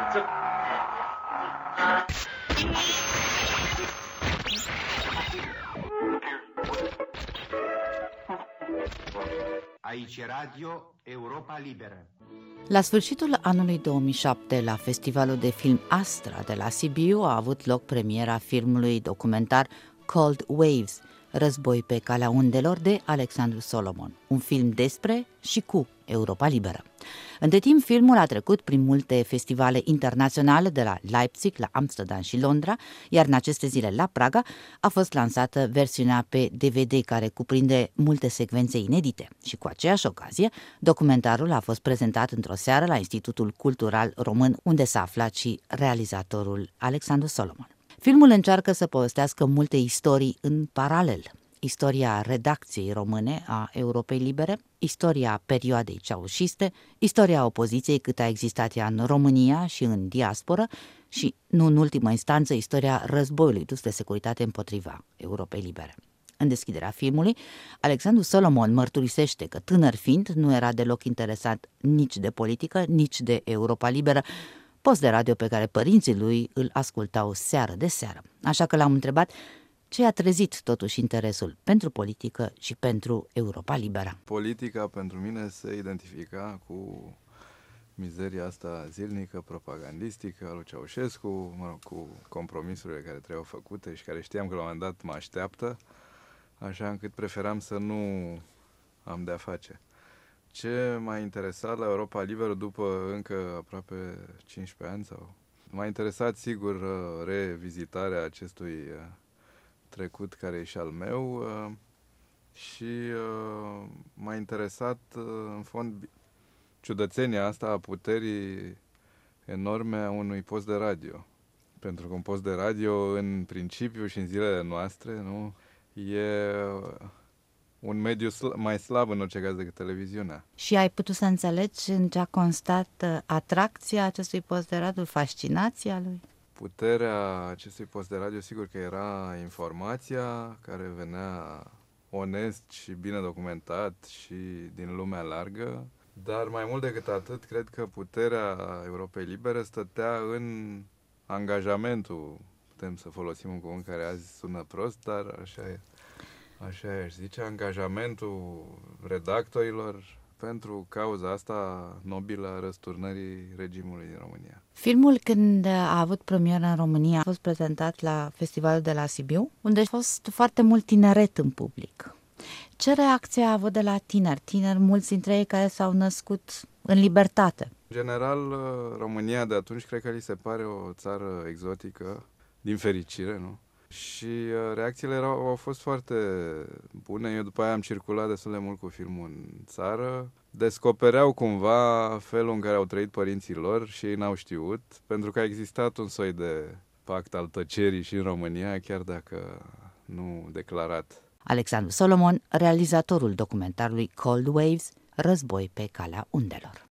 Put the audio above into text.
Aici Radio Europa Liberă. La sfârșitul anului 2007, la Festivalul de Film Astra de la Sibiu, a avut loc premiera filmului documentar Cold Waves, Război pe calea undelor, de Alexandru Solomon, un film despre și cu Europa Liberă. Între timp, filmul a trecut prin multe festivale internaționale, de la Leipzig la Amsterdam și Londra, iar în aceste zile la Praga a fost lansată versiunea pe DVD, care cuprinde multe secvențe inedite. Și cu aceeași ocazie, documentarul a fost prezentat într-o seară la Institutul Cultural Român, unde s-a aflat și realizatorul Alexandru Solomon. Filmul încearcă să povestească multe istorii în paralel. Istoria redacției române a Europei Libere, istoria perioadei ceaușiste, istoria opoziției cât a existat ea în România și în diasporă și, nu în ultimă instanță, istoria războiului dus de securitate împotriva Europei Libere. În deschiderea filmului, Alexandru Solomon mărturisește că, tânăr fiind, nu era deloc interesat nici de politică, nici de Europa Liberă, post de radio pe care părinții lui îl ascultau seară de seară. Așa că l-am întrebat ce a trezit totuși interesul pentru politică și pentru Europa Liberă. Politica pentru mine se identifica cu mizeria asta zilnică, propagandistică a lui Ceaușescu, cu compromisurile care trebuiau făcute și care știam că la un moment dat mă așteaptă, așa încât preferam să nu am de-a face. Ce m-a interesat la Europa Liberă după încă aproape 15 ani? M-a interesat, sigur, revizitarea acestui trecut care e și al meu și m-a interesat, în fond, ciudățenia asta a puterii enorme a unui post de radio. Pentru că un post de radio, în principiu și în zilele noastre, nu, e un mediu mai slab în orice caz decât televiziunea. Și ai putut să înțelegi în ce a constat atracția acestui post de radio, fascinația lui? Puterea acestui post de radio, sigur că era informația care venea onest și bine documentat și din lumea largă, dar mai mult decât atât, cred că puterea Europei Libere stătea în angajamentul, putem să folosim un cuvânt care azi sună prost, dar așa aș zice, angajamentul redactorilor pentru cauza asta nobilă a răsturnării regimului din România. Filmul, când a avut premieră în România, a fost prezentat la Festivalul de la Sibiu, unde a fost foarte mult tineret în public. Ce reacție a avut de la tineri, mulți dintre ei care s-au născut în libertate? În general, România de atunci cred că li se pare o țară exotică, din fericire, nu? Și reacțiile au fost foarte bune. Eu după aia am circulat destul de mult cu filmul în țară. Descopereau cumva felul în care au trăit părinții lor și ei n-au știut, pentru că a existat un soi de pact al tăcerii și în România, chiar dacă nu declarat. Alexandru Solomon, realizatorul documentarului Cold Waves, Război pe calea undelor.